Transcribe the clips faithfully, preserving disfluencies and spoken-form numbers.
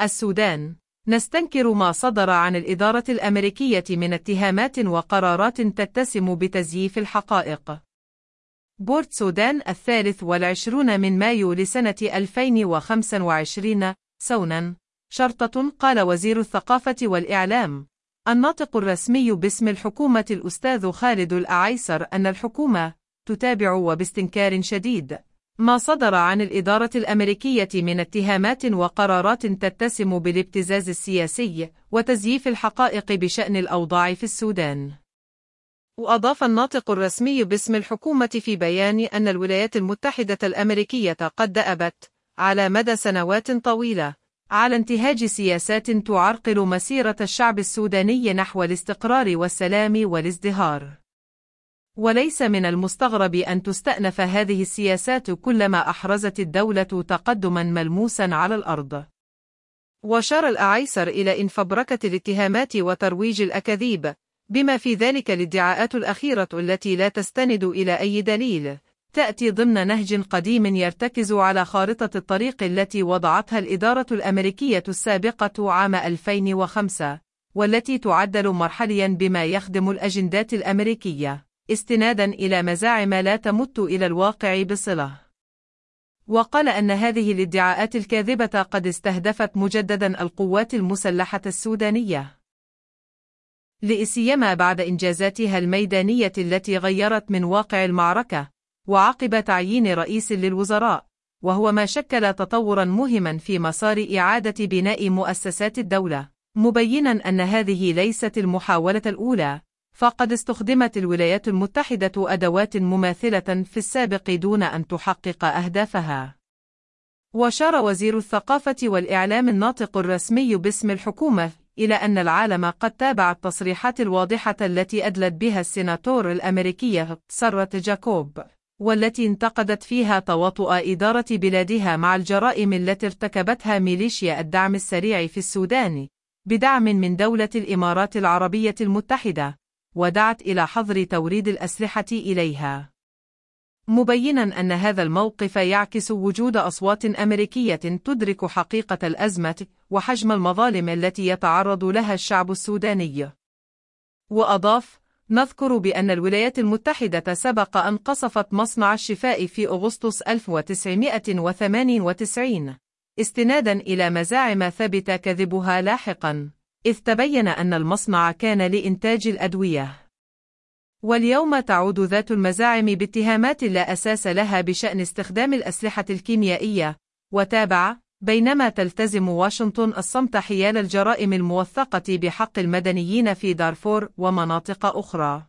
السودان: نستنكر ما صدر عن الإدارة الأمريكية من اتهامات وقرارات تتسم بتزييف الحقائق. بورت سودان الثالث والعشرون من مايو لسنة ألفين وخمسة وعشرين سونا شرطة. قال وزير الثقافة والإعلام الناطق الرسمي باسم الحكومة الأستاذ خالد الأعيسر أن الحكومة تتابع وباستنكار شديد ما صدر عن الإدارة الأمريكية من اتهامات وقرارات تتسم بالابتزاز السياسي وتزييف الحقائق بشأن الأوضاع في السودان. وأضاف الناطق الرسمي باسم الحكومة في بيان أن الولايات المتحدة الأمريكية قد دأبت على مدى سنوات طويلة على انتهاج سياسات تعرقل مسيرة الشعب السوداني نحو الاستقرار والسلام والازدهار. وليس من المستغرب أن تستأنف هذه السياسات كلما أحرزت الدولة تقدما ملموسا على الأرض. وأشار الأعيسر إلى إن فبركة الاتهامات وترويج الأكاذيب، بما في ذلك الادعاءات الأخيرة التي لا تستند إلى أي دليل، تأتي ضمن نهج قديم يرتكز على خارطة الطريق التي وضعتها الإدارة الأمريكية السابقة عام ألفين وخمسة، والتي تعدل مرحليا بما يخدم الأجندات الأمريكية، استنادا إلى مزاعم لا تمت إلى الواقع بصلة. وقال أن هذه الادعاءات الكاذبة قد استهدفت مجددا القوات المسلحة السودانية، لاسيما بعد إنجازاتها الميدانية التي غيرت من واقع المعركة، وعقب تعيين رئيس للوزراء، وهو ما شكل تطورا مهما في مسار إعادة بناء مؤسسات الدولة، مبينا أن هذه ليست المحاولة الأولى، فقد استخدمت الولايات المتحدة أدوات مماثلة في السابق دون أن تحقق أهدافها. وأشار وزير الثقافة والإعلام الناطق الرسمي باسم الحكومة إلى أن العالم قد تابع التصريحات الواضحة التي أدلت بها السيناتور الأمريكية سارة جاكوب، والتي انتقدت فيها تواطؤ إدارة بلادها مع الجرائم التي ارتكبتها ميليشيا الدعم السريع في السودان بدعم من دولة الإمارات العربية المتحدة، ودعت إلى حظر توريد الأسلحة إليها، مبينا أن هذا الموقف يعكس وجود أصوات أمريكية تدرك حقيقة الأزمة وحجم المظالم التي يتعرض لها الشعب السوداني. وأضاف: نذكر بأن الولايات المتحدة سبق أن قصفت مصنع الشفاء في أغسطس ألف وتسعمائة وثمانية وتسعين، استنادا إلى مزاعم ثبت كذبها لاحقا، إذ تبين أن المصنع كان لإنتاج الأدوية. واليوم تعود ذات المزاعم باتهامات لا أساس لها بشأن استخدام الأسلحة الكيميائية، وتابع: بينما تلتزم واشنطن الصمت حيال الجرائم الموثقة بحق المدنيين في دارفور ومناطق أخرى،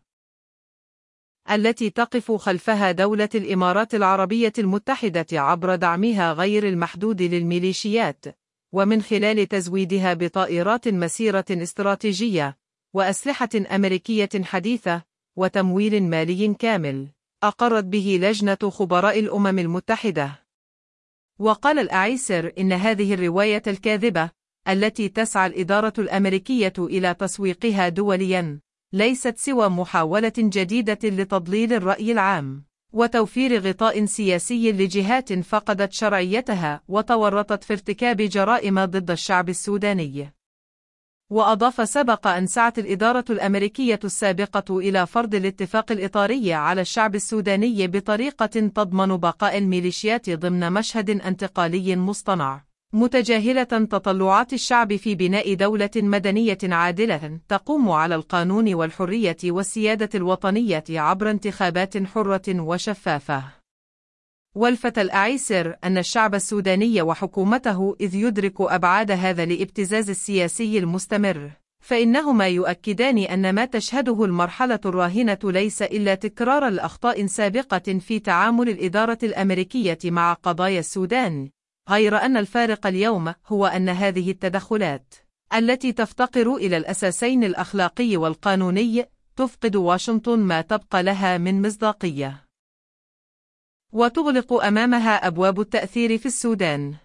التي تقف خلفها دولة الإمارات العربية المتحدة عبر دعمها غير المحدود للميليشيات، ومن خلال تزويدها بطائرات مسيرة استراتيجية وأسلحة أمريكية حديثة وتمويل مالي كامل أقرت به لجنة خبراء الأمم المتحدة. وقال الأعيسر إن هذه الرواية الكاذبة التي تسعى الإدارة الأمريكية إلى تسويقها دوليا ليست سوى محاولة جديدة لتضليل الرأي العام وتوفير غطاء سياسي لجهات فقدت شرعيتها وتورطت في ارتكاب جرائم ضد الشعب السوداني. وأضاف: سبق أن سعت الإدارة الأمريكية السابقة إلى فرض الاتفاق الإطاري على الشعب السوداني بطريقة تضمن بقاء الميليشيات ضمن مشهد انتقالي مصطنع، متجاهلة تطلعات الشعب في بناء دولة مدنية عادلة تقوم على القانون والحرية والسيادة الوطنية عبر انتخابات حرة وشفافة. والفت الأعيسر أن الشعب السوداني وحكومته إذ يدرك أبعاد هذا الابتزاز السياسي المستمر، فإنهما يؤكدان أن ما تشهده المرحلة الراهنة ليس إلا تكرار الأخطاء سابقة في تعامل الإدارة الأمريكية مع قضايا السودان، غير أن الفارق اليوم هو أن هذه التدخلات التي تفتقر إلى الأساسين الأخلاقي والقانوني تفقد واشنطن ما تبقى لها من مصداقية، وتغلق أمامها أبواب التأثير في السودان.